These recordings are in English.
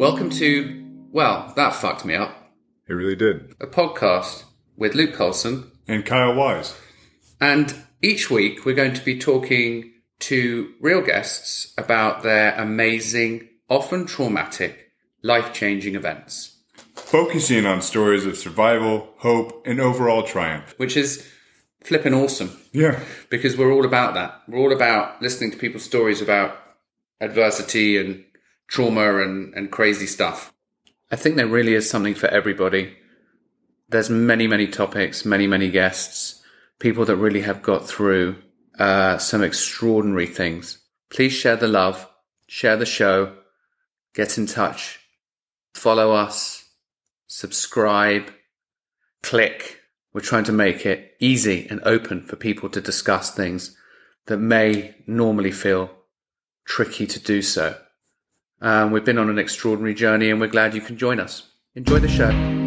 Welcome to, well, that fucked me up. It really did. A podcast with Luke Colson. And Kyle Wise. And each week we're going to be talking to real guests about their amazing, often traumatic, life-changing events. Focusing on stories of survival, hope, and overall triumph. Which is flipping awesome. Yeah. Because we're all about that. We're all about listening to people's stories about adversity and trauma and crazy stuff. I think there really is something for everybody. There's many, many topics, many guests, people that really have got through some extraordinary things. Please share the love, share the show, get in touch, follow us, subscribe, click. We're trying to make it easy and open for people to discuss things that may normally feel tricky to do so. We've been on an extraordinary journey and we're glad you can join us. Enjoy the show.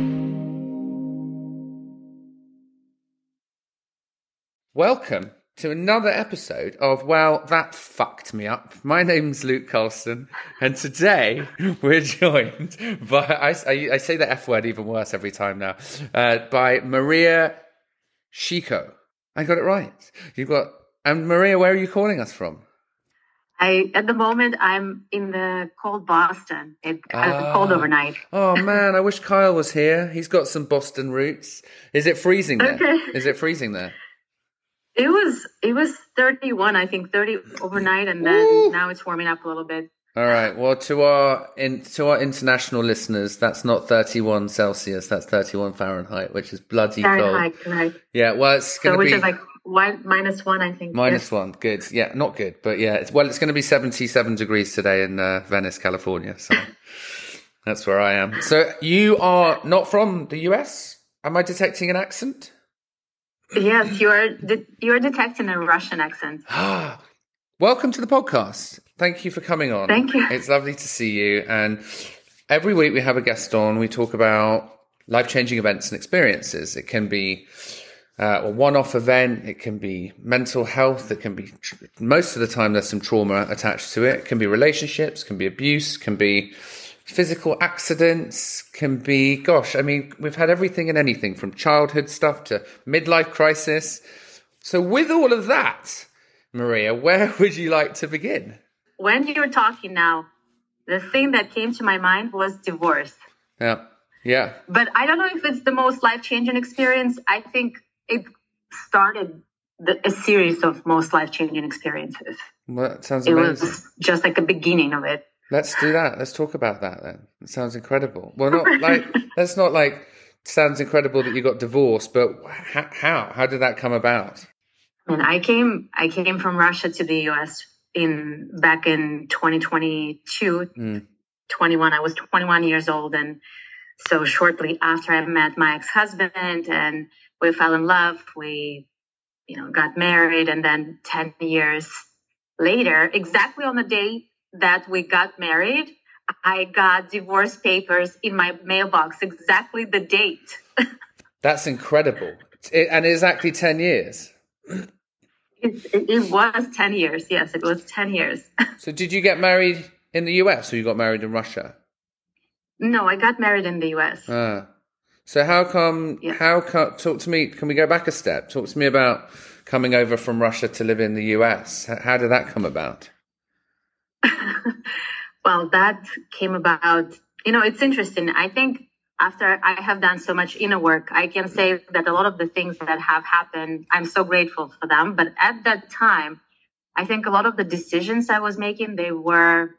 Welcome to another episode of Well, That Fucked Me Up. My name's Luke Colson, and today we're joined by, I say the F word even worse every time now, by Maria Chico. I got it right. And Maria, where are you calling us from? At the moment, I'm in the cold Boston. It's cold overnight. Oh, man, I wish Kyle was here. He's got some Boston roots. Is it freezing there? Okay. Is it freezing there? It was 31, I think, 30 overnight, and then now it's warming up a little bit. All right. Well, to our international listeners, that's not 31 Celsius. That's 31 Fahrenheit, which is bloody Fahrenheit, cold. right? Yeah. Well, it's going to be which is like -1, I think. -1. Good. Yeah, not good, but yeah. It's going to be 77 degrees today in Venice, California. So that's where I am. So you are not from the US? Am I detecting an accent? Yes, you're detecting a Russian accent. Welcome to the podcast. Thank you for coming on. Thank you. It's lovely to see you. And every week we have a guest on. We talk about life-changing events and experiences. It can be a one-off event. It can be mental health. It can be, most of the time there's some trauma attached to it. It can be relationships, can be abuse, can be physical accidents, can be, we've had everything and anything from childhood stuff to midlife crisis. So with all of that, Maria, where would you like to begin? When you were talking now, the thing that came to my mind was divorce. Yeah. But I don't know if it's the most life-changing experience. I think it started a series of most life-changing experiences. Well, that sounds amazing. It was just like a beginning of it. Let's do that. Let's talk about that then. It sounds incredible. Well, sounds incredible that you got divorced, but how did that come about? And I came from Russia to the US back in 2022, 21. I was 21 years old. And so shortly after I met my ex-husband and we fell in love, we, got married. And then 10 years later, exactly on the day that we got married, I got divorce papers in my mailbox, exactly the date. That's incredible. And exactly 10 years. It was 10 years. Yes, it was 10 years. So did you get married in the US or you got married in Russia? No, I got married in the US. So how come, talk to me, can we go back a step? Talk to me about coming over from Russia to live in the US. How did that come about? Well, that came about, it's interesting. I think after I have done so much inner work, I can say that a lot of the things that have happened, I'm so grateful for them. But at that time, I think a lot of the decisions I was making, they were,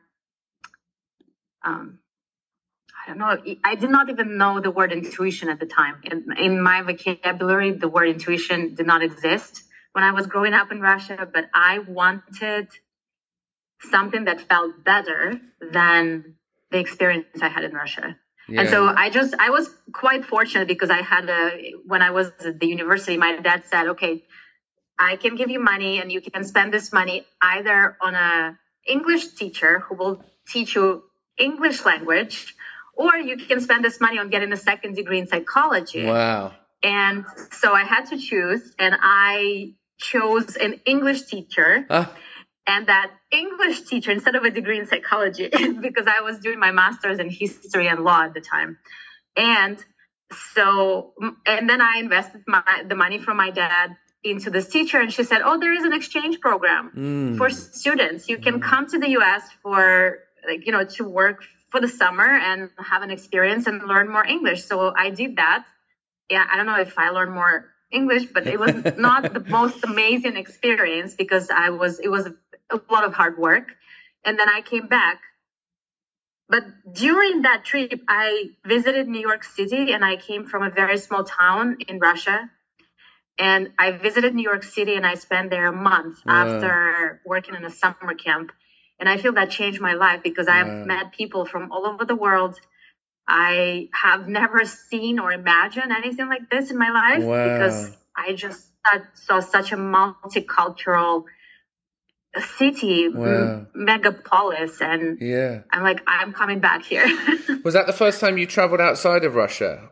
I don't know. I did not even know the word intuition at the time. In my vocabulary, the word intuition did not exist when I was growing up in Russia, but I wanted something that felt better than the experience I had in Russia. Yeah. And so I was quite fortunate because when I was at the university, my dad said, okay, I can give you money and you can spend this money either on a English teacher who will teach you English language, or you can spend this money on getting a second degree in psychology. Wow. And so I had to choose, and I chose an English teacher. And that English teacher, instead of a degree in psychology, because I was doing my master's in history and law at the time. And then I invested the money from my dad into this teacher, and she said, "Oh, there is an exchange program for students. You can come to the US for to work for the summer and have an experience and learn more English." So I did that. Yeah, I don't know if I learned more English, but it was not the most amazing experience because it was a lot of hard work. And then I came back. But during that trip, I visited New York City, and I came from a very small town in Russia. And I visited New York City, and I spent there a month after working in a summer camp. And I feel that changed my life because I've met people from all over the world. I have never seen or imagined anything like this in my life because I just saw such a multicultural city, megapolis, and I'm like, I'm coming back here. Was that the first time you traveled outside of Russia?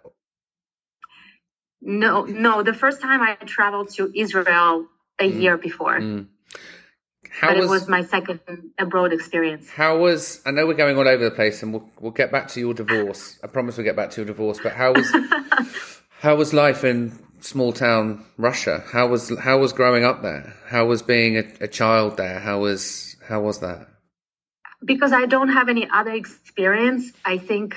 No. The first time I traveled to Israel a year before. It was my second abroad experience. I know we're going all over the place, and we'll get back to your divorce. I promise we'll get back to your divorce. But how was life in small town Russia? How was growing up there? How was being a child there? How was that? Because I don't have any other experience, I think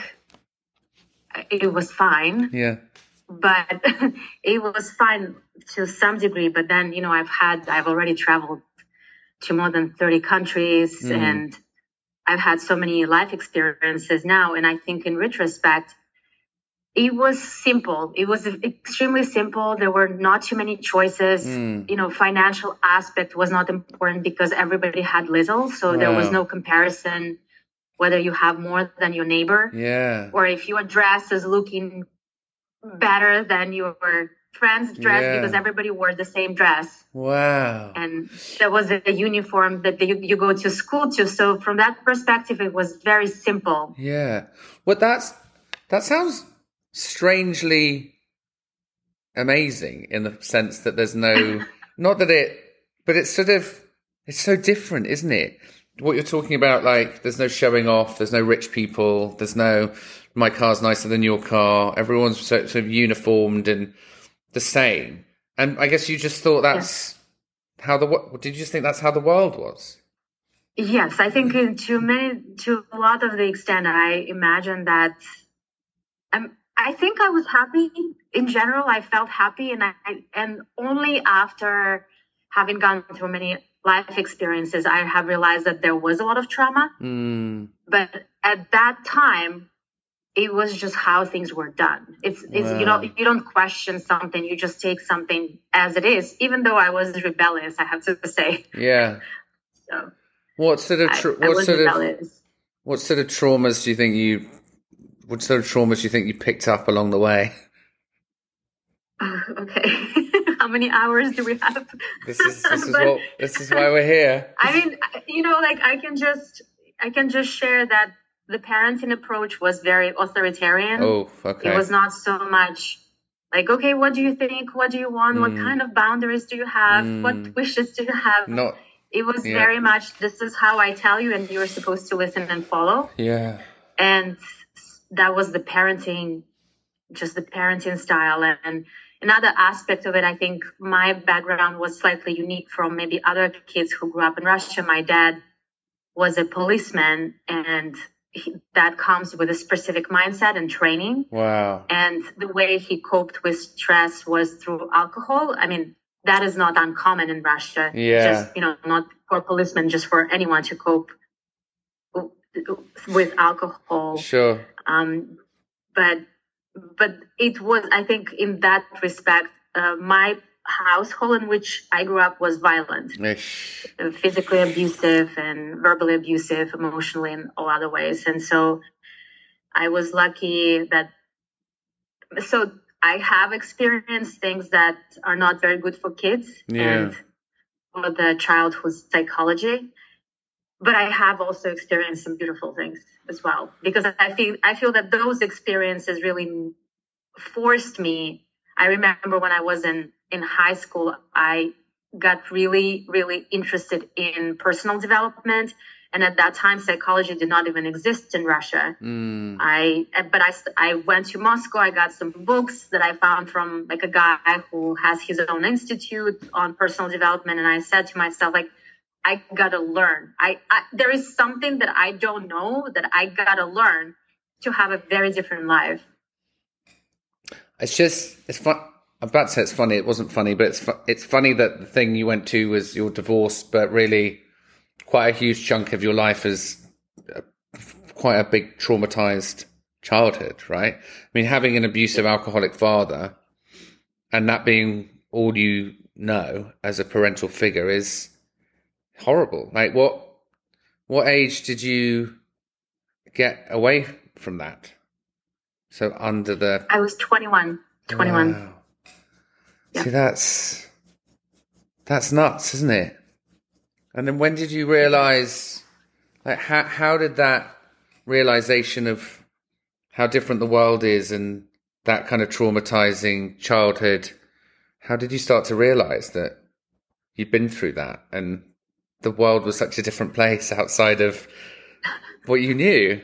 it was fine. Yeah. But it was fine to some degree. But then, I've already traveled to more than 30 countries, and I've had so many life experiences now. And I think in retrospect, it was simple. It was extremely simple. There were not too many choices. Financial aspect was not important because everybody had little. So there was no comparison whether you have more than your neighbor. Yeah. Or if your dress is looking better than your friend's dress because everybody wore the same dress. Wow. And there was a uniform that you go to school to. So from that perspective, it was very simple. Yeah. Well, that sounds strangely amazing in the sense that there's no, but it's so different, isn't it? What you're talking about, like, there's no showing off, there's no rich people, there's no, my car's nicer than your car, everyone's sort of uniformed and the same. And I guess you just thought that's did you just think that's how the world was? Yes, I think to a lot of the extent, I imagine that, I think I was happy in general. I felt happy, and only after having gone through many life experiences, I have realized that there was a lot of trauma. But at that time, it was just how things were done. It's you don't question something, you just take something as it is. Even though I was rebellious, I have to say. Yeah. So what sort of traumas do you think you? What sort of traumas do you think you picked up along the way? Okay. How many hours do we have? This is why we're here. I mean, I can just share that the parenting approach was very authoritarian. Oh, okay. It was not so much like, okay, what do you think? What do you want? What kind of boundaries do you have? What wishes do you have? It was very much, this is how I tell you, and you're supposed to listen and follow. Yeah. And that was the parenting style. And another aspect of it, I think my background was slightly unique from maybe other kids who grew up in Russia. My dad was a policeman, and that comes with a specific mindset and training. Wow. And the way he coped with stress was through alcohol. I mean, that is not uncommon in Russia. Yeah. Just, not for policemen, just for anyone to cope with alcohol. Sure. But it was, I think, in that respect, my household in which I grew up was violent, physically abusive and verbally abusive, emotionally in all other ways. And so I was lucky so I have experienced things that are not very good for kids and for the childhood psychology. But I have also experienced some beautiful things as well, because I feel that those experiences really forced me. I remember when I was in high school, I got really, really interested in personal development. And at that time, psychology did not even exist in Russia. I went to Moscow. I got some books that I found from like a guy who has his own institute on personal development. And I said to myself, like, I gotta learn. There is something that I don't know that I gotta learn to have a very different life. It's fun. I'm about to say it's funny. It wasn't funny, but it's funny that the thing you went to was your divorce, but really quite a huge chunk of your life is quite a big traumatized childhood, right? I mean, having an abusive alcoholic father and that being all you know as a parental figure is horrible. Like, what age did you get away from that? So I was 21. 21. Wow. Yeah. See, that's nuts, isn't it? And then when did you realize, like, how did that realization of how different the world is and that kind of traumatizing childhood, how did you start to realize that you'd been through that and the world was such a different place outside of what you knew?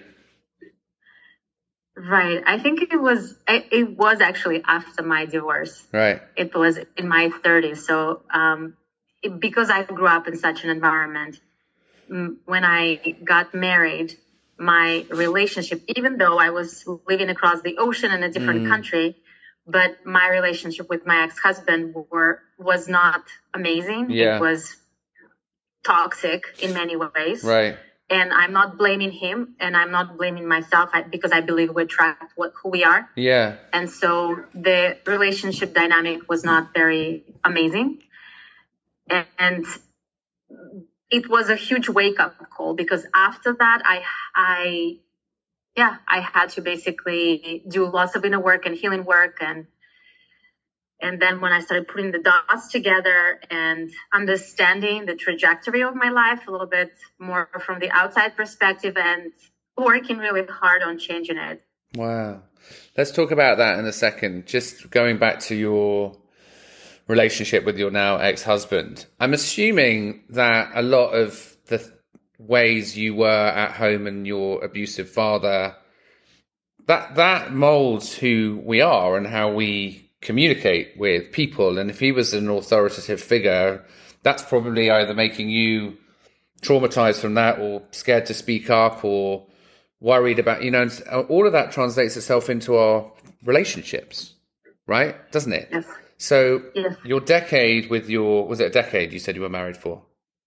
Right. I think it was actually after my divorce. Right. It was in my 30s. So because I grew up in such an environment, when I got married, my relationship, even though I was living across the ocean in a different country, but my relationship with my ex-husband was not amazing. Yeah. It was toxic in many ways. Right. And I'm not blaming him and I'm not blaming myself because I believe we attract who we are. Yeah. And so the relationship dynamic was not very amazing. And it was a huge wake-up call because after that, I had to basically do lots of inner work and healing work. And then when I started putting the dots together and understanding the trajectory of my life a little bit more from the outside perspective and working really hard on changing it. Wow. Let's talk about that in a second. Just going back to your relationship with your now ex-husband. I'm assuming that a lot of the ways you were at home and your abusive father, that molds who we are and how we communicate with people. And if he was an authoritative figure, that's probably either making you traumatized from that or scared to speak up or worried about, and all of that translates itself into our relationships, right? Doesn't it? Yes. So yes. Your decade was it a decade you said you were married for?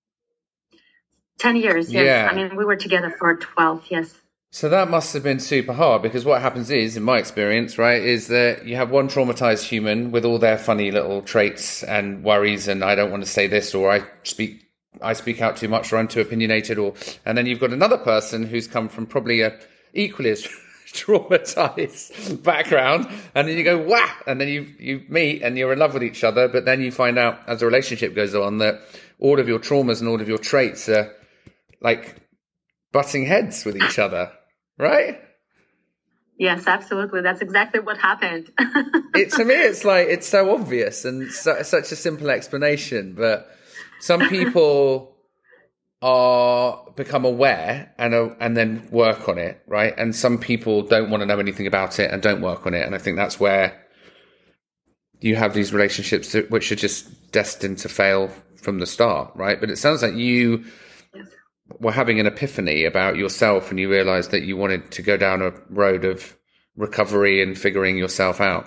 10 years, yes. Yeah. I mean, we were together for 12, yes. So that must have been super hard because what happens is, in my experience, right, is that you have one traumatized human with all their funny little traits and worries and I don't want to say this or I speak out too much or I'm too opinionated and then you've got another person who's come from probably a equally as traumatized background and then you go, wow, and then you meet and you're in love with each other, but then you find out as the relationship goes on that all of your traumas and all of your traits are like butting heads with each other. Right? Yes, absolutely. That's exactly what happened. To me, it's like, it's so obvious and such a simple explanation, but some people become aware and then work on it, right? And some people don't want to know anything about it and don't work on it. And I think that's where you have these relationships which are just destined to fail from the start, right? But it sounds like you were having an epiphany about yourself and you realized that you wanted to go down a road of recovery and figuring yourself out.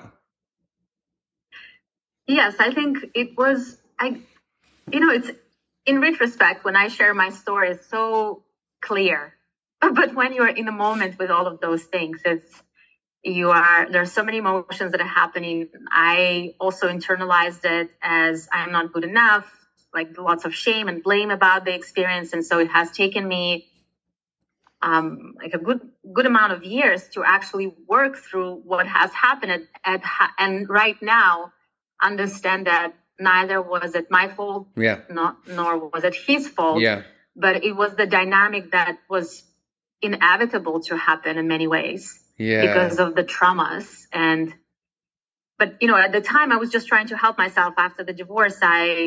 Yes, I think it was, it's in retrospect, when I share my story, it's so clear. But when you're in the moment with all of those things, there's so many emotions that are happening. I also internalized it as I'm not good enough, like lots of shame and blame about the experience. And so it has taken me like a good amount of years to actually work through what has happened and right now understand that neither was it my fault, nor was it his fault, but it was the dynamic that was inevitable to happen in many ways because of the traumas. But at the time I was just trying to help myself. After the divorce, I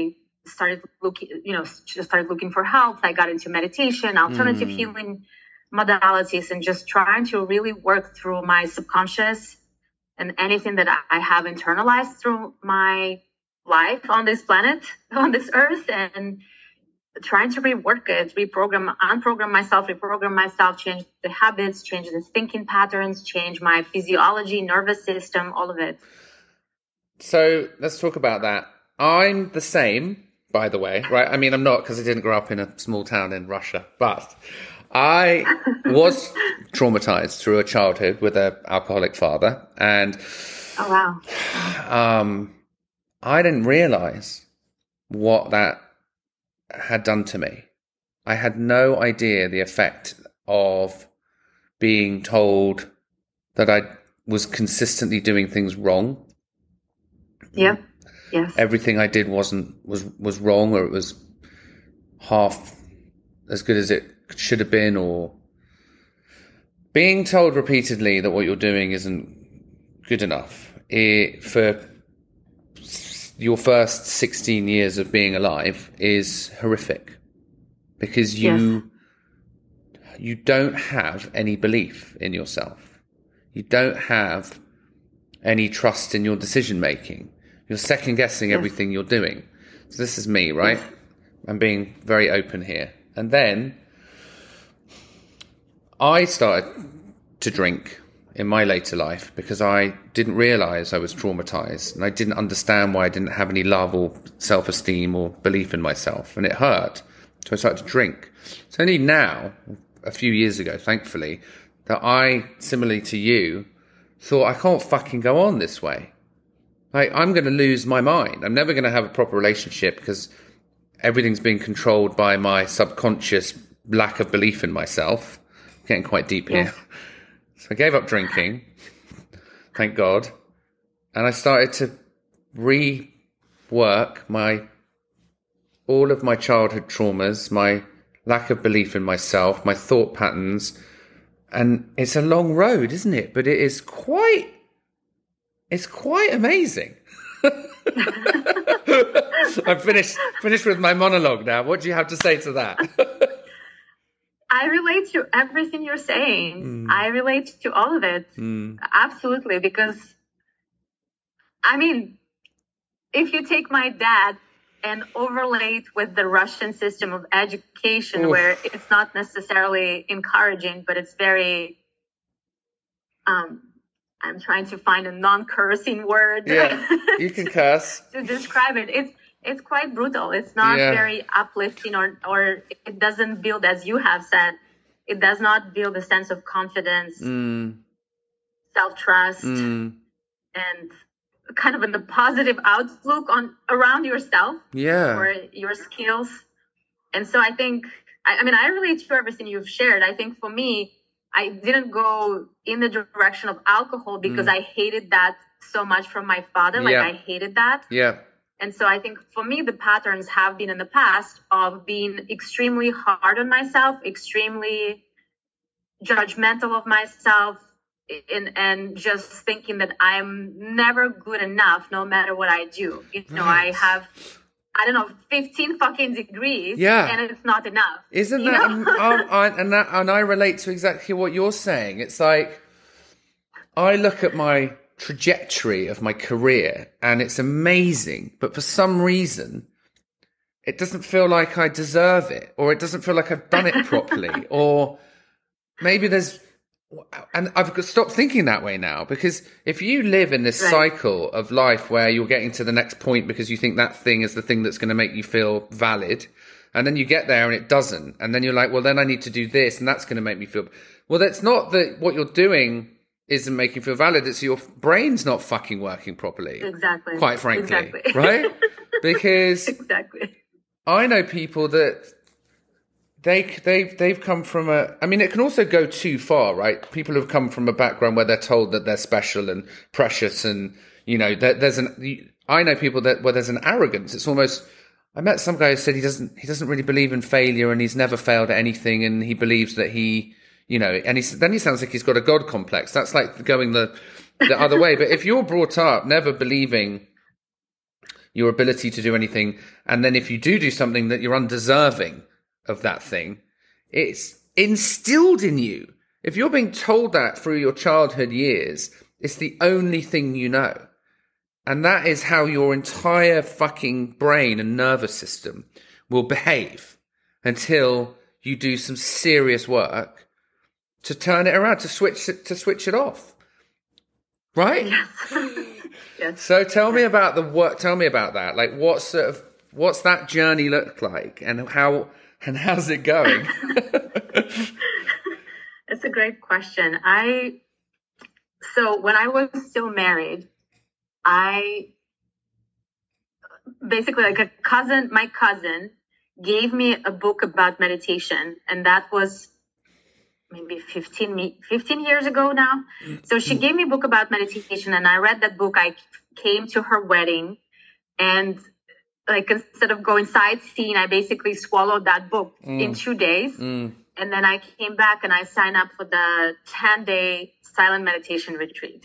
started looking for help. I got into meditation, alternative healing modalities, and just trying to really work through my subconscious and anything that I have internalized through my life on this planet, on this earth, and trying to rework it, unprogram myself, change the habits, change the thinking patterns, change my physiology, nervous system, all of it. So let's talk about that. I'm the same, by the way, right? I mean, I'm not, because I didn't grow up in a small town in Russia, but I was traumatized through a childhood with an alcoholic father. And oh, wow. I didn't realize what that had done to me. I had no idea the effect of being told that I was consistently doing things wrong. Yeah. Yes. Everything I did was wrong, or it was half as good as it should have been, or being told repeatedly that what you're doing isn't good enough. For your first 16 years of being alive is horrific, because you don't have any belief in yourself. You don't have any trust in your decision making. You're second guessing everything you're doing. So this is me, right? I'm being very open here. And then I started to drink in my later life because I didn't realize I was traumatized, and I didn't understand why I didn't have any love or self-esteem or belief in myself, and it hurt. So I started to drink. It's only now, a few years ago, thankfully, that I, similarly to you, thought I can't fucking go on this way. Like, I'm going to lose my mind. I'm never going to have a proper relationship because everything's being controlled by my subconscious lack of belief in myself. I'm getting quite deep here. So I gave up drinking, thank God, and I started to rework all of my childhood traumas, my lack of belief in myself, my thought patterns, and it's a long road, isn't it? But it's quite amazing. I'm finished with my monologue now. What do you have to say to that? I relate to everything you're saying. I relate to all of it. Absolutely. Because, I mean, if you take my dad and overlay it with the Russian system of education, where it's not necessarily encouraging, but it's very, I'm trying to find a non-cursing word. Yeah, you can curse. to describe it. It's quite brutal. It's not very uplifting, or it doesn't build, as you have said, it does not build a sense of confidence, self-trust, and kind of a positive outlook around yourself or your skills. And so I think, I relate to everything you've shared. I think for me, I didn't go in the direction of alcohol because I hated that so much from my father. I hated that. Yeah. And so I think for me, the patterns have been in the past of being extremely hard on myself, extremely judgmental of myself, and just thinking that I'm never good enough no matter what I do. I have, 15 fucking degrees, and it's not enough. Isn't that, and I relate to exactly what you're saying. It's like, I look at my trajectory of my career and it's amazing, but for some reason it doesn't feel like I deserve it, or it doesn't feel like I've done it properly, or maybe and I've got to stop thinking that way now, because if you live in this cycle of life where you're getting to the next point because you think that thing is the thing that's going to make you feel valid, and then you get there and it doesn't, and then you're like, well, then I need to do this and that's going to make me feel, well, that's not that what you're doing isn't making you feel valid. It's your brain's not fucking working properly. Exactly. Quite frankly. Right? Because I know people that they've come from it can also go too far, right? People who've come from a background where they're told that they're special and precious, and I know people where there's an arrogance. It's almost, I met some guy who said he doesn't really believe in failure, and he's never failed at anything, and he believes that he, and then he sounds like he's got a God complex. That's like going the other way. But if you're brought up never believing your ability to do anything. And then if you do something that you're undeserving of that thing, it's instilled in you. If you're being told that through your childhood years, it's the only thing you know. And that is how your entire fucking brain and nervous system will behave until you do some serious work to turn it around, to switch it off. Right? Yes. Yes. So tell me about the work. Tell me about that. Like, what's that journey look like, and how's it going? It's a great question. So when I was still married, I basically, like my cousin gave me a book about meditation, and that was maybe 15 years ago now. So she gave me a book about meditation, and I read that book. I came to her wedding, and like, instead of going sightseeing, I basically swallowed that book in 2 days. And then I came back and I signed up for the 10-day silent meditation retreat.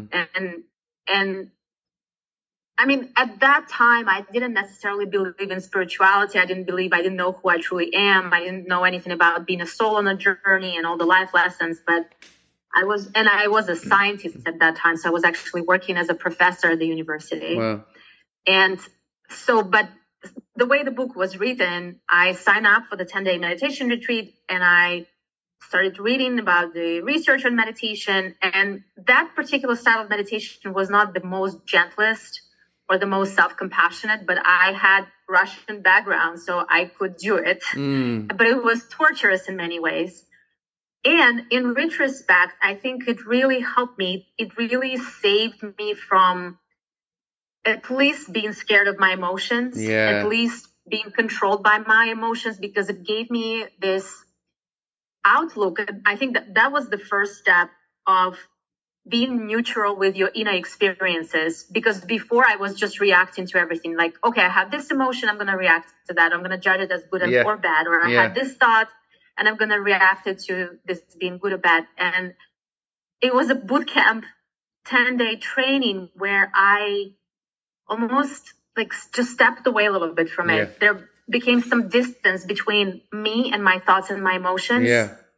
And I mean, at that time, I didn't necessarily believe in spirituality. I didn't know who I truly am. I didn't know anything about being a soul on a journey and all the life lessons. But I was a scientist at that time. So I was actually working as a professor at the university. Wow. And so, but the way the book was written, I signed up for the 10-day meditation retreat, and I started reading about the research on meditation. And that particular style of meditation was not the most gentlest or the most self-compassionate, but I had Russian background, so I could do it. But it was torturous in many ways. And in retrospect, I think it really helped me. It really saved me from at least being scared of my emotions, at least being controlled by my emotions, because it gave me this outlook. I think that was the first step of being neutral with your inner experiences, because before I was just reacting to everything. Like, okay, I have this emotion, I'm going to react to that. I'm going to judge it as good or bad. Or I had this thought and I'm going to react it to this being good or bad. And it was a boot camp, 10-day training where I almost like just stepped away a little bit from it. There became some distance between me and my thoughts and my emotions.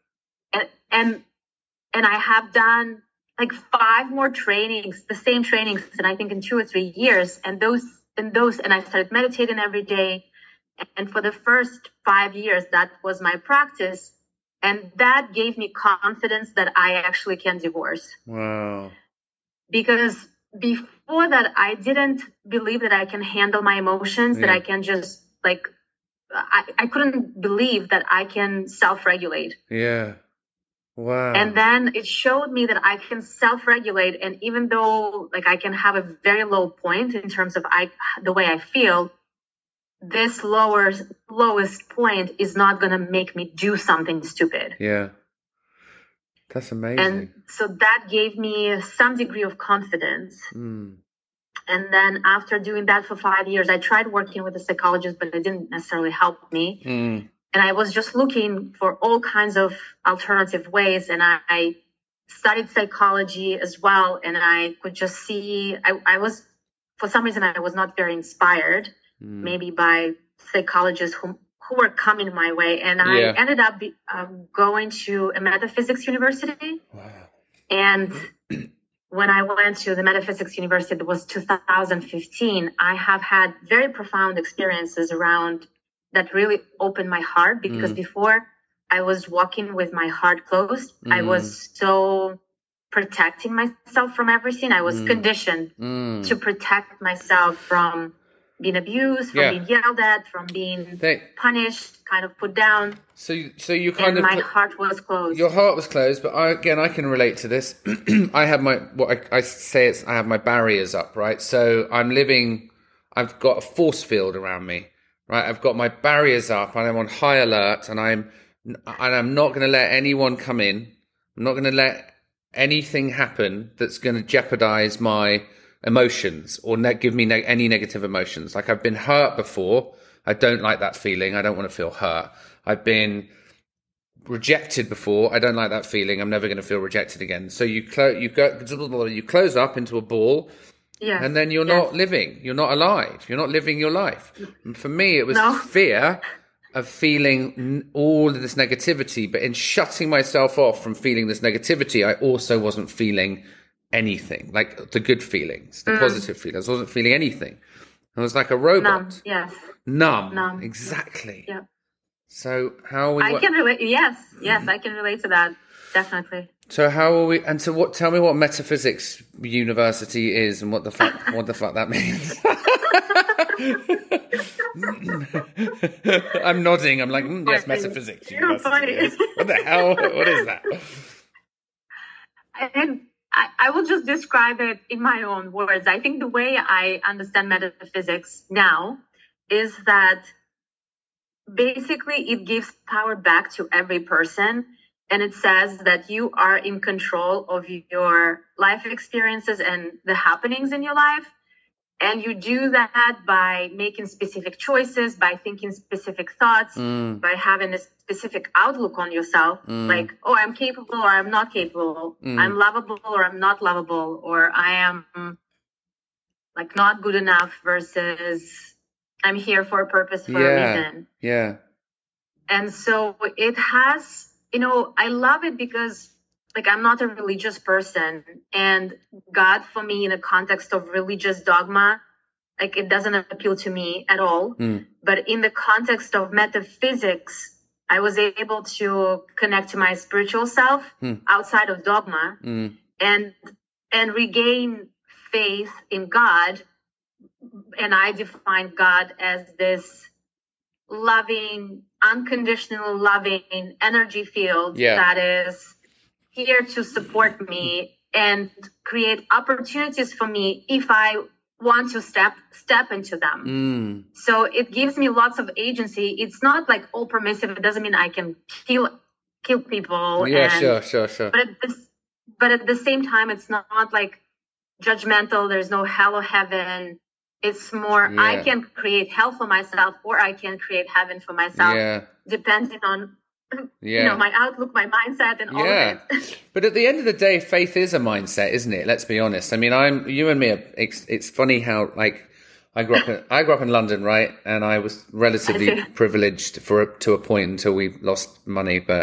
And I have done like 5 more trainings, the same trainings, and I think in 2 or 3 years. And I started meditating every day. And for the first 5 years, that was my practice. And that gave me confidence that I actually can divorce. Wow. Because before that, I didn't believe that I can handle my emotions, that I can just like, I couldn't believe that I can self-regulate. Yeah. Wow. And then it showed me that I can self-regulate. And even though like I can have a very low point in terms of the way I feel, this lowest point is not going to make me do something stupid. Yeah. That's amazing. And so that gave me some degree of confidence. And then after doing that for 5 years, I tried working with a psychologist, but it didn't necessarily help me. And I was just looking for all kinds of alternative ways. And I studied psychology as well. And I could just see, for some reason, I was not very inspired, maybe by psychologists who were coming my way. And I ended up going to a metaphysics university. Wow. And when I went to the metaphysics university, that was 2015, I have had very profound experiences around that really opened my heart, because before I was walking with my heart closed. I was so protecting myself from everything. I was conditioned to protect myself from being abused, from being yelled at, from being punished, kind of put down. So you kind of... my heart was closed. Your heart was closed, but I can relate to this. I have I have my barriers up, right? So I've got a force field around me, right? I've got my barriers up and I'm on high alert, and I'm not going to let anyone come in. I'm not going to let anything happen that's going to jeopardize my emotions or give me any negative emotions. Like, I've been hurt before. I don't like that feeling. I don't want to feel hurt. I've been rejected before. I don't like that feeling. I'm never going to feel rejected again. So you close up into a ball, Yes. And then you're not living. You're not alive. You're not living your life. And for me, it was fear of feeling all of this negativity. But in shutting myself off from feeling this negativity, I also wasn't feeling anything, like the good feelings, the positive feelings. I wasn't feeling anything. I was like a robot. Numb. Yes. Numb. Exactly. Yeah. So how are we? I can relate. Yes, I can relate to that. Definitely. So how are we? And so what? Tell me what Metaphysics University is, and what the fuck that means. I'm nodding. I'm like, yes, Metaphysics University. What the hell? What is that? I will just describe it in my own words. I think the way I understand metaphysics now is that basically it gives power back to every person. And it says that you are in control of your life experiences and the happenings in your life. And you do that by making specific choices, by thinking specific thoughts, by having a specific outlook on yourself. Like, oh, I'm capable or I'm not capable. I'm lovable or I'm not lovable. Or I am like not good enough versus I'm here for a purpose, for a reason. Yeah. And so it has... I love it because, like, I'm not a religious person, and God, for me, in the context of religious dogma, like, it doesn't appeal to me at all. But in the context of metaphysics, I was able to connect to my spiritual self outside of dogma and regain faith in God. And I define God as this loving, unconditional loving energy field that is here to support me and create opportunities for me if I want to step into them. So it gives me lots of agency. It's not like all permissive. It doesn't mean I can kill people. Sure. But at the same time, it's not like judgmental. There's no hell or heaven. It's more, I can create hell for myself or I can create heaven for myself, depending on my outlook, my mindset, and all of it. But at the end of the day, faith is a mindset, isn't it? Let's be honest. I mean, you and me, it's funny how, like, I grew up in London, right? And I was relatively privileged to a point until we lost money. But,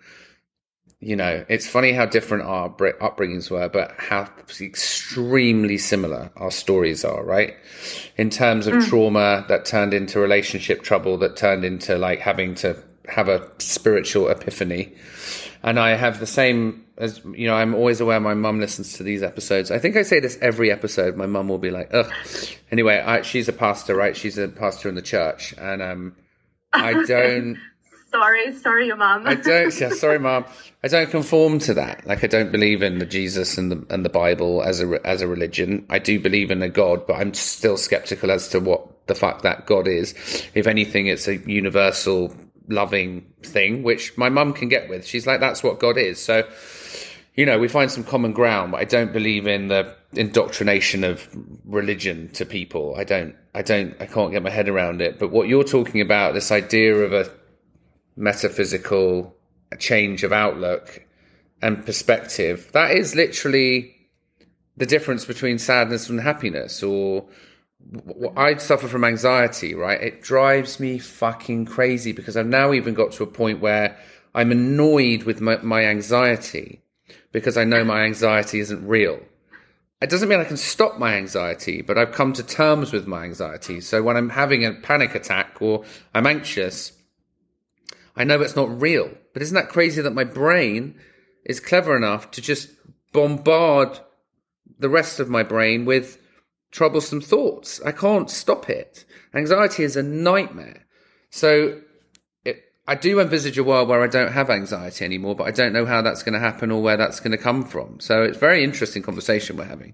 it's funny how different our upbringings were, but how extremely similar our stories are, right? In terms of trauma that turned into relationship trouble, that turned into like having to have a spiritual epiphany. And I have the same as, I'm always aware my mum listens to these episodes. I think I say this every episode. My mum will be like, ugh. Anyway, she's a pastor, right? She's a pastor in the church. And I don't... Sorry, your mom. Sorry, mom. I don't conform to that. Like, I don't believe in the Jesus and the Bible as a religion. I do believe in a God, but I'm still skeptical as to what the fuck that God is. If anything, it's a universal, loving thing, which my mum can get with. She's like, that's what God is. So, we find some common ground, but I don't believe in the indoctrination of religion to people. I can't get my head around it. But what you're talking about, this idea of a metaphysical change of outlook and perspective, that is literally the difference between sadness and happiness. Or I suffer from anxiety, right? It drives me fucking crazy because I've now even got to a point where I'm annoyed with my anxiety because I know my anxiety isn't real. It doesn't mean I can stop my anxiety, but I've come to terms with my anxiety. So when I'm having a panic attack or I'm anxious, I know it's not real. But isn't that crazy that my brain is clever enough to just bombard the rest of my brain with troublesome thoughts? I can't stop it. Anxiety is a nightmare. So I do envisage a world where I don't have anxiety anymore, but I don't know how that's going to happen or where that's going to come from. So it's a very interesting conversation we're having.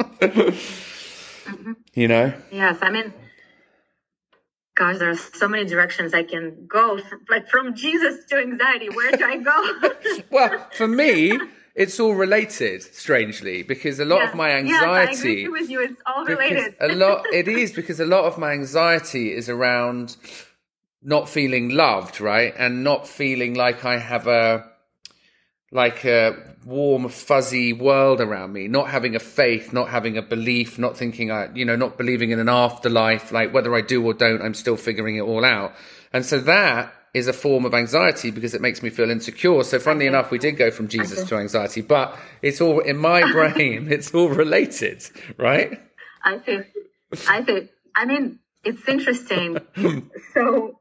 Yes, I mean, gosh, there's so many directions I can go, like from Jesus to anxiety. Where do I go? Well, for me, it's all related, strangely, because a lot of my anxiety... Yes, I agree with you. It's all related. It is, because a lot of my anxiety is around not feeling loved, right? And not feeling like I have like a warm, fuzzy world around me, not having a faith, not having a belief, not thinking, not believing in an afterlife, like whether I do or don't, I'm still figuring it all out. And so that is a form of anxiety because it makes me feel insecure. So funnily enough, we did go from Jesus to anxiety, but it's all in my brain, it's all related, right? I think. I mean, it's interesting. So,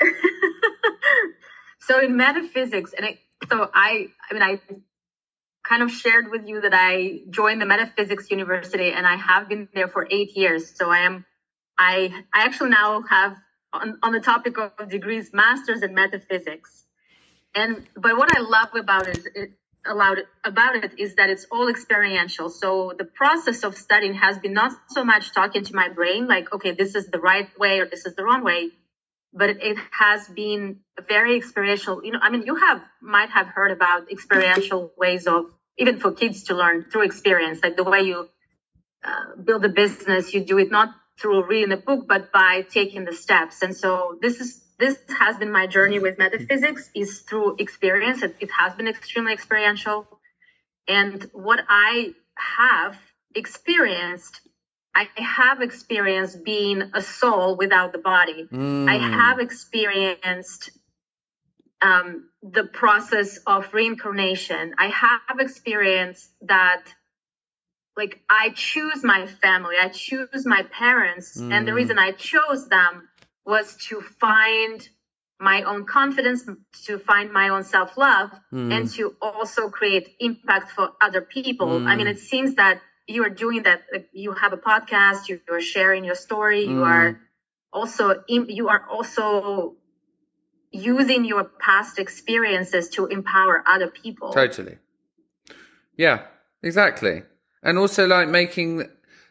so in metaphysics, I kind of shared with you that I joined the Metaphysics University, and I have been there for 8 years. So I actually now have on the topic of degrees, masters in metaphysics. But what I love about it is that it's all experiential. So the process of studying has been not so much talking to my brain, like, okay, this is the right way or this is the wrong way, but it has been very experiential. You might have heard about experiential ways of, even for kids to learn through experience, like the way you build a business, you do it not through reading a book, but by taking the steps. And so this has been my journey with metaphysics, is through experience. It has been extremely experiential. And what I have experienced being a soul without the body. I have experienced the process of reincarnation. I have experienced that, like, I choose my family, I choose my parents. And the reason I chose them was to find my own confidence, to find my own self-love, and to also create impact for other people. I mean, it seems that you are doing that. Like, you have a podcast, you are sharing your story, you are also using your past experiences to empower other people. Totally. Yeah, exactly. And also, like, making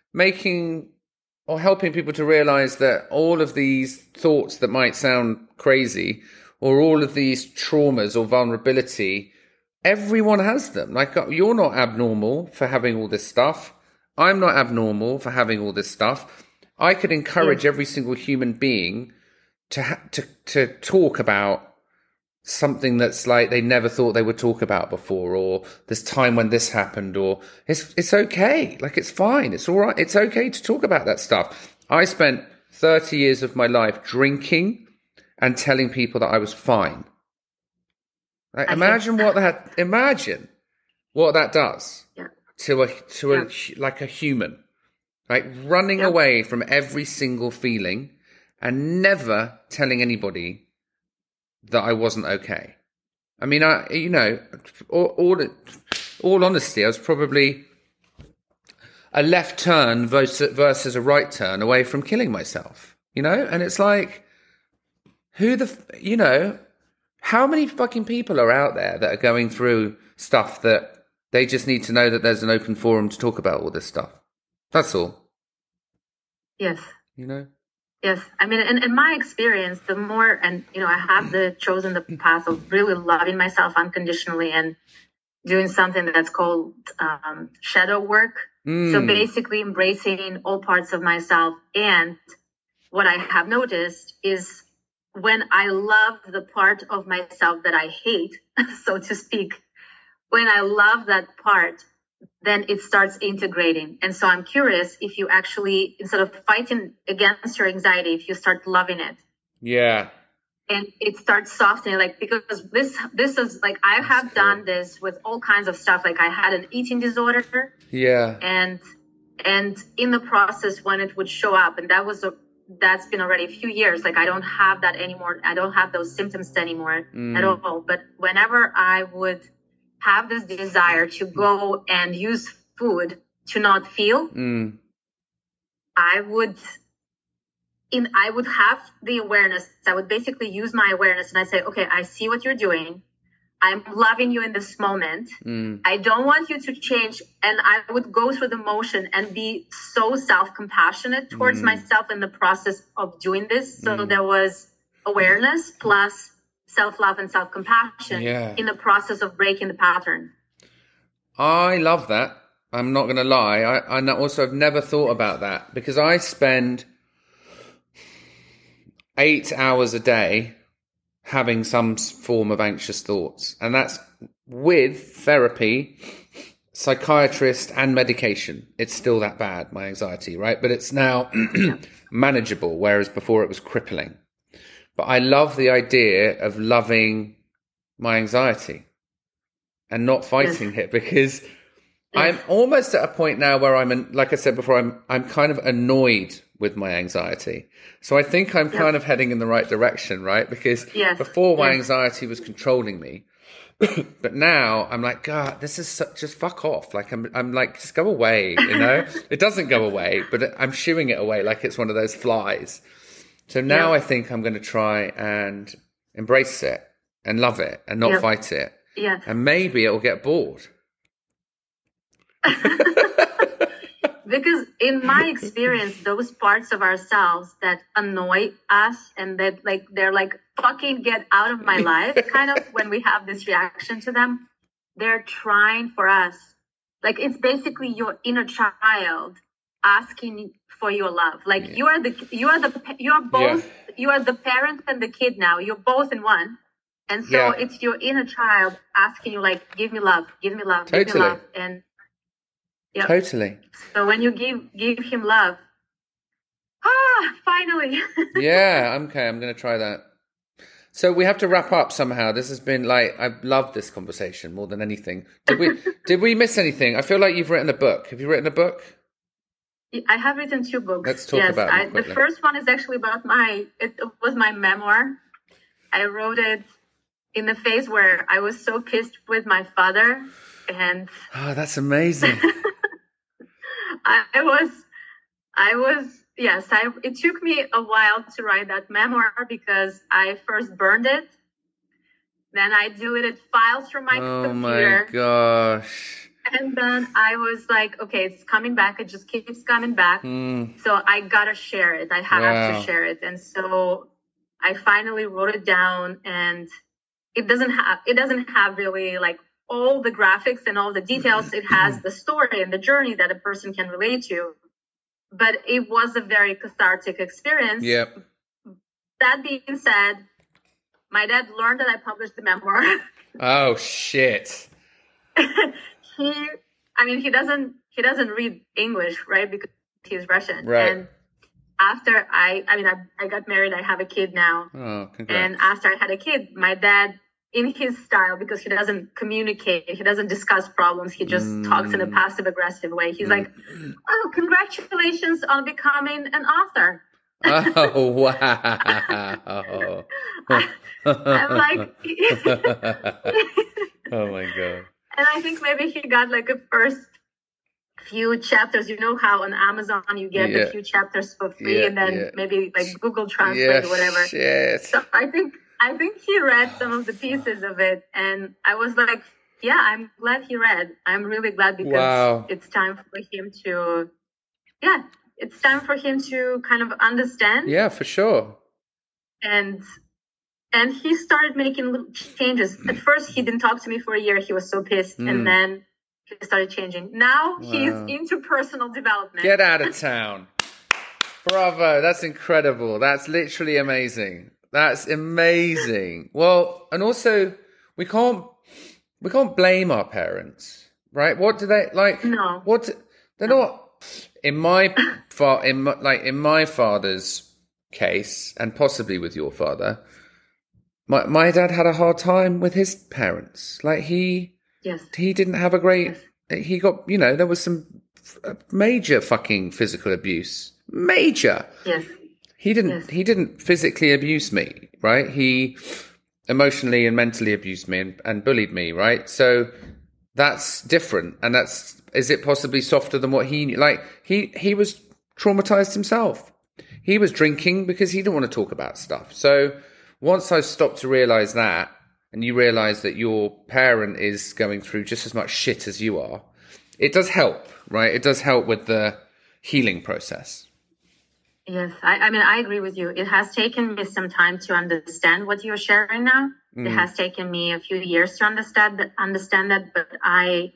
or helping people to realize that all of these thoughts that might sound crazy, or all of these traumas or vulnerability, everyone has them. Like, you're not abnormal for having all this stuff. I'm not abnormal for having all this stuff. I could encourage every single human being to talk about something that's like they never thought they would talk about before, or this time when this happened, or it's okay. Like, it's fine. It's all right. It's okay to talk about that stuff. I spent 30 years of my life drinking and telling people that I was fine. Like, imagine what that does to a human, like running away from every single feeling and never telling anybody that I wasn't okay. I mean, all honesty, I was probably a left turn versus a right turn away from killing myself, And it's like, how many fucking people are out there that are going through stuff that they just need to know that there's an open forum to talk about all this stuff? That's all. Yes. Yes, I mean, in my experience, the more, and I have chosen the path of really loving myself unconditionally and doing something that's called shadow work. So basically embracing all parts of myself. And what I have noticed is when I love the part of myself that I hate, so to speak, when I love that part, then it starts integrating. And so I'm curious if you actually, instead of fighting against your anxiety, if you start loving it. Yeah. And it starts softening, like, because this is like, I have done this with all kinds of stuff. Like, I had an eating disorder. Yeah. And in the process, when it would show up, and that's been already a few years, like, I don't have that anymore. I don't have those symptoms anymore at all. But whenever I would have this desire to go and use food to not feel, I would have the awareness. I would basically use my awareness, and I say, okay, I see what you're doing. I'm loving you in this moment. I don't want you to change. And I would go through the motion and be so self-compassionate towards myself in the process of doing this. So there was awareness plus self-love and self-compassion in the process of breaking the pattern. I love that. I'm not going to lie. I also have never thought about that, because I spend 8 hours a day having some form of anxious thoughts. And that's with therapy, psychiatrist, and medication, it's still that bad, my anxiety, right? But it's now manageable, whereas before it was crippling. But I love the idea of loving my anxiety and not fighting it, because I'm almost at a point now where like I said before, I'm kind of annoyed with my anxiety. So I think I'm kind of heading in the right direction, right? Because before my anxiety was controlling me, but now I'm like, God, this is just fuck off. Like I'm like, just go away, you know? It doesn't go away, but I'm shooing it away like it's one of those flies. So now I think I'm going to try and embrace it and love it and not fight it. Yeah. And maybe it'll get bored. Because in my experience, those parts of ourselves that annoy us and that like they're like, fucking get out of my life, kind of when we have this reaction to them, they're trying for us. Like it's basically your inner child asking for your love. Like you are both the parent and the kid now. You're both in one. And so it's your inner child asking you, like, give me love, give me love, give me love. And totally. So when you give him love, finally. Yeah, okay, I'm going to try that. So we have to wrap up somehow. This has been like, I've loved this conversation more than anything. Did we miss anything? I feel like you've written a book. Have you written a book? I have written 2 books. Let's talk about it. The first one is actually about it was my memoir. I wrote it in the phase where I was so pissed with my father, and that's amazing. It took me a while to write that memoir because I first burned it, then I deleted files from my computer. Oh my gosh. And then I was like, okay, it's coming back. It just keeps coming back. So I gotta share it. I have to share it. And so I finally wrote it down, and it doesn't have really like all the graphics and all the details. It has the story and the journey that a person can relate to, but it was a very cathartic experience. Yep. That being said, my dad learned that I published the memoir. Oh shit. He doesn't read English, right? Because he's Russian. Right. And after I got married, I have a kid now. Oh, congrats. And after I had a kid, my dad, in his style, because he doesn't communicate, he doesn't discuss problems, he just talks in a passive aggressive way. He's like, "Oh, congratulations on becoming an author." Oh, wow. I'm like, oh my God. And I think maybe he got like a first few chapters. You know how on Amazon you get a few chapters for free, and then maybe like Google Translate or whatever. Shit. So I think he read some of the pieces of it, and I was like, yeah, I'm glad he read. I'm really glad, because it's time for him to, it's time for him to kind of understand. Yeah, for sure. And he started making little changes. At first, he didn't talk to me for a year. He was so pissed. And then he started changing. Now he's into personal development. Get out of town. Bravo. That's incredible. That's literally amazing. That's amazing. Well, and also we can't blame our parents, right? What do they like? No. They're not. In my father's case, and possibly with your father, my dad had a hard time with his parents. Like he didn't have a great. He got, there was some major fucking physical abuse. Major. Yes. He didn't physically abuse me, right? He emotionally and mentally abused me and bullied me, right? So that's different. And is it possibly softer than what he was traumatized himself. He was drinking because he didn't want to talk about stuff. So once I stopped to realize that, and you realize that your parent is going through just as much shit as you are, it does help, right? It does help with the healing process. Yes, I agree with you. It has taken me some time to understand what you're sharing now. It has taken me a few years to understand that, but I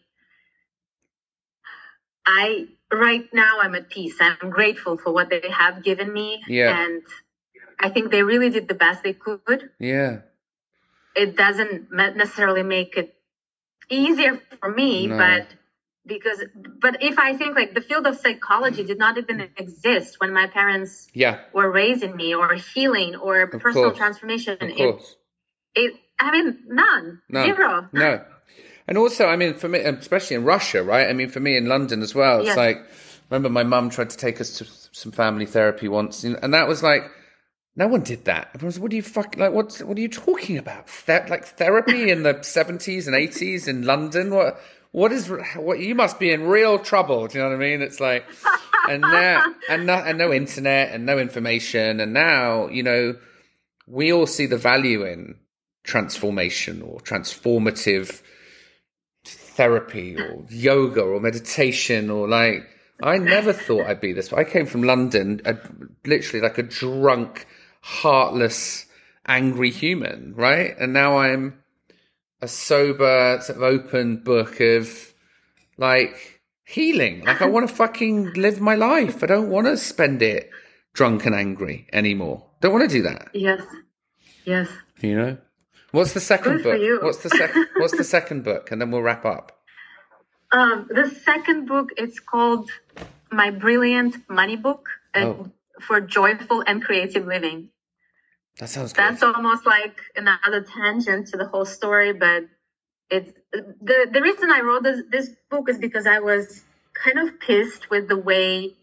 right now I'm at peace. I'm grateful for what they have given me. Yeah. And I think they really did the best they could. Yeah. It doesn't necessarily make it easier for me, No. but if I think like the field of psychology did not even exist when my parents Yeah, were raising me, or healing, or personal course. transformation, of course. I mean, none, No. zero. No. And also, I mean, for me, especially in Russia, right? I mean, for me in London as well, it's Yes. like, remember my mum tried to take us to some family therapy once, and that was like, no one did that. Everyone was, what are you fucking, like, what are you talking about? Like therapy in the 70s and 80s in London? What you must be in real trouble. Do you know what I mean? It's like, and now, and no internet and no information. And now, you know, we all see the value in transformation or transformative therapy or yoga or meditation, or like, I never thought I'd be this. I came from London, literally like a drunk, heartless, angry human, right? And now I'm a sober, sort of open book of like healing. Like, I want to fucking live my life. I don't want to spend it drunk and angry anymore. Don't want to do that. Yes. You know? What's the second Good for book? you. What's the second book? And then we'll wrap up. The second book, it's called My Brilliant Money Book, for joyful and creative living. That sounds good. That's almost like another tangent to the whole story, but it's the reason I wrote this book is because I was kind of pissed with the way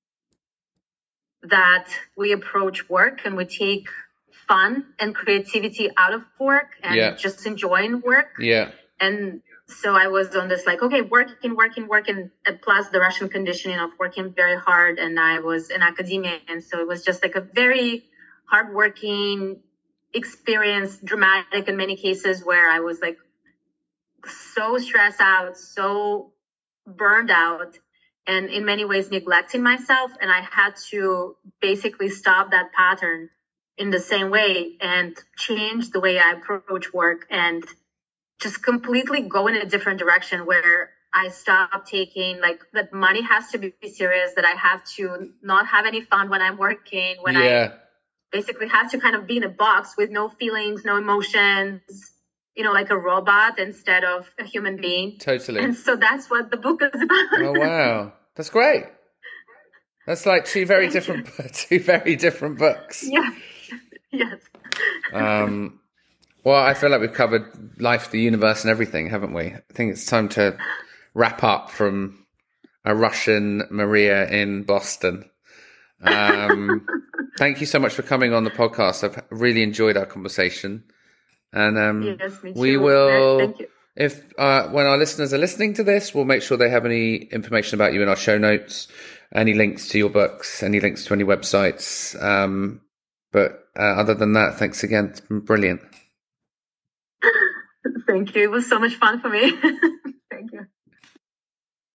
that we approach work, and we take fun and creativity out of work and just enjoying work. Yeah. And so I was on this like, okay, working, and plus the Russian conditioning of working very hard. And I was in academia. And so it was just like a very hardworking experience, dramatic in many cases, where I was like so stressed out, so burned out, and in many ways neglecting myself. And I had to basically stop that pattern in the same way and change the way I approach work, and just completely go in a different direction, where I stopped taking like that money has to be serious, that I have to not have any fun when I'm working, when I basically have to kind of be in a box with no feelings, no emotions, you know, like a robot instead of a human being. Totally. And so that's what the book is about. Oh, wow. That's great. That's like two very different books. Yeah. Yes. Well, I feel like we've covered life, the universe, and everything, haven't we? I think it's time to wrap up from a Russian Maria in Boston. Thank you so much for coming on the podcast. I've really enjoyed our conversation. And yes, me too. we will, Thank you. if when our listeners are listening to this, we'll make sure they have any information about you in our show notes, any links to your books, any links to any websites. But other than that, thanks again. It's been brilliant. Thank you. It was so much fun for me.